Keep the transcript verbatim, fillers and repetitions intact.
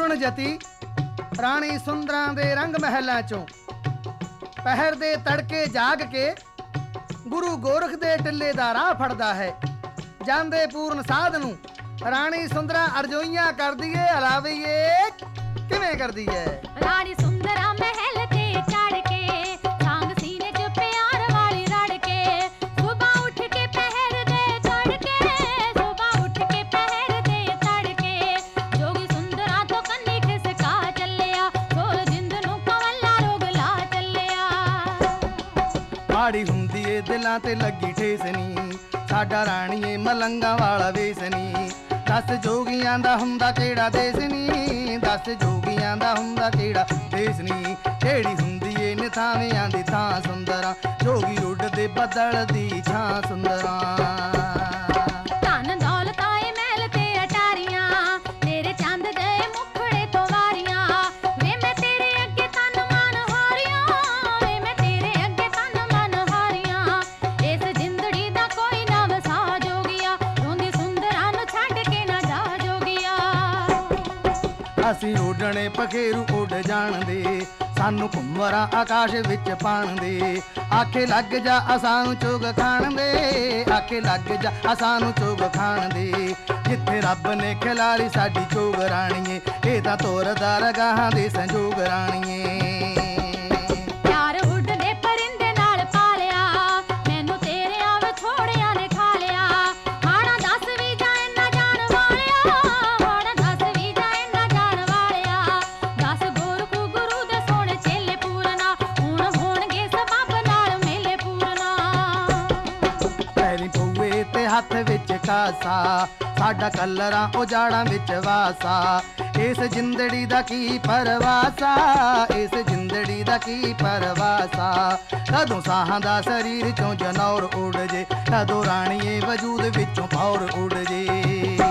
ਸੁਣ ਜਤੀ, ਰਾਣੀ ਸੁੰਦਰਾਂ ਦੇ ਰੰਗ ਮਹਿਲਾਂ ਚੋਂ ਪਹਿਰ ਦੇ ਤੜਕੇ ਜਾਗ ਕੇ ਗੁਰੂ ਗੋਰਖ ਦੇ ਟਿੱਲੇ ਦਾ ਰਾਹ ਫੜਦਾ ਹੈ। ਜਾਂਦੇ ਪੂਰਨ ਸਾਧ ਨੂੰ ਰਾਣੀ ਸੁੰਦਰਾਂ ਅਰਜ਼ੋਈਆਂ ਕਰਦੀ ਏ, ਹਲਾਵੀਏ ਕਿਵੇਂ ਕਰਦੀ ਏ। ਰਾਣੀ ਸੁੰਦਰਾਂ ਮਹਿਲ ਤੇ ਚੜ ਕੇ ਸਾਂਗ ਸੀਨੇ ਚ ਪਿਆਰ ਵਾਲੀ ਰੜ ਕੇ, ਸੁਬਹ ਉੱਠ ਕੇ ਪਹਿਰ ਦੇ ਤੜਕੇ, ਸੁਬਹ ਉੱਠ ਕੇ ਪਹਿਰ ਦੇ ਤੜਕੇ, ਜੋਗੀ ਸੁੰਦਰਾਂ ਤੋਂ ਕੰਨੀ ਖਿਸਕਾ ਚੱਲਿਆ, ਸੋਲ ਜਿੰਦ ਨੂੰ ਕਵੱਲਾ ਰੋਗ ਲਾ ਚੱਲਿਆ। ਮਾੜੀ ਹੁੰਦੀ ਏ ਦਿਲਾਂ ਤੇ ਲੱਗੀ ਠੇਸ ਨੀ, ਸਾਡਾ ਰਾਣੀਏ ਮਲੰਗਾਂ ਵਾਲਾ ਵੇਸ ਨੀ। ਦਸ ਜੋਗੀਆਂ ਦਾ ਹੁੰਦਾ ਕਿਹੜਾ ਦੇਸ ਨੀ, ਦਸ ਜੋਗੀਆਂ ਦਾ ਹੁੰਦਾ ਕਿਹੜਾ ਦੇਸ ਨੀ। ਕਿਹੜੀ ਹੁੰਦੀ ਏ ਨਿਥਾਵਿਆਂ ਦੀ ਥਾਂ ਸੁੰਦਰਾਂ, ਜੋਗੀ ਉੱਡਦੇ ਬੱਦਲ ਦੀ ਛਾਂ ਸੁੰਦਰਾਂ। ਧਨ ਦੌਲਤ ਆਏ ਮਹਿਲ ਤੇ ਅਟਾਰੀਆਂ, ਤੇਰੇ ਚੰਦ ਦੇ ਮੁਖੜੇ ਤੋਂ ਵਾਰੀਆਂ, ਵੇ ਮੈਂ ਤੇਰੇ ਅੱਗੇ ਤਨ ਮਨ ਹਾਰੀਆਂ, ਵੇ ਮੈਂ ਤੇਰੇ ਅੱਗੇ ਤਨ ਮਨ ਹਾਰੀਆਂ। ਇਸ ਜਿੰਦੜੀ ਦਾ ਕੋਈ ਨਾ ਵਸਾ ਜੋਗੀਆ, ਰੋਂਦੀ ਸੁੰਦਰਾਂ ਨੂੰ ਛੱਡ ਕੇ ਨਾ ਜਾ ਜੋਗੀਆ। ਅਸੀਂ ਉੱਡਣੇ ਪਖੇਰੂ ਉੱਡ ਜਾਣਦੇ, ਸਾਨੂੰ ਘੁੰਮਰਾਂ ਆਕਾਸ਼ ਵਿੱਚ ਪਾਣ ਦੇ। ਆਖੇ ਲੱਗ ਜਾ ਅਸਾਂ ਨੂੰ ਚੁਗ ਖਾਣ ਦੇ, ਆਖੇ ਲੱਗ ਜਾ ਅਸਾਂ ਨੂੰ ਚੁਗ ਖਾਣ ਦੇ। ਜਿੱਥੇ ਰੱਬ ਨੇ ਖਿਲਾਰੀ ਸਾਡੀ ਚੋਗ ਰਾਣੀਏ, ਇਹ ਤਾਂ ਤੋਰਦਾ ਰਗਾਹਾਂ ਦੇ ਸੰਜੋਗ ਰਾਣੀਏ। ਪਿਆਰ ਉੱਡਦੇ ਪਰਿੰਦੇ ਨਾਲ ਪਾਲਿਆ, ਮੈਨੂੰ ਤੇਰਿਆਂ ਵਿਛੋੜਿਆਂ ਨੇ ਖਾ ਲਿਆ। ਹਾਣਾ ਦੱਸ ਵੀ ਜਾਏ ਨਾ ਜਾਣ ਵਾਲਿਆ, ਹਾਣਾ ਦੱਸ ਵੀ ਜਾਏ ਨਾ ਜਾਣ ਵਾਲਿਆ। ਦਸ ਗੋਰਖੂ ਗੁਰੂ ਦੇ ਸੋਹਣੇ ਚੇਲੇ ਪੂਰਨਾ, ਹੁਣ ਹੋਣਗੇ ਸਬੱਬ ਨਾਲ ਮੇਲੇ ਪੂਰਨਾ। ਪੈਰੀ ਪਊਏ ਤੇ ਹੱਥ ਵਿੱਚ ਕਾਸਾ, ਸਾਡਾ ਕਲਰਾਂ ਉਜਾੜਾਂ ਵਿੱਚ ਵਾਸਾ। ਇਸ ਜਿੰਦੜੀ ਦਾ ਕੀ ਪਰਵਾਸਾ, ਇਸ ਜਿੰਦੜੀ ਦਾ ਕੀ ਪਰਵਾਸਾ। ਕਦੋਂ ਸਾਹਾਂ ਦਾ ਸਰੀਰ ਚੋਂ ਜਨੌਰ ਉੱਡ ਜੇ, ਕਦੋਂ ਰਾਣੀਏ ਵਜੂਦ ਵਿੱਚੋਂ ਭੌਰ ਉੱਡ ਜੇ।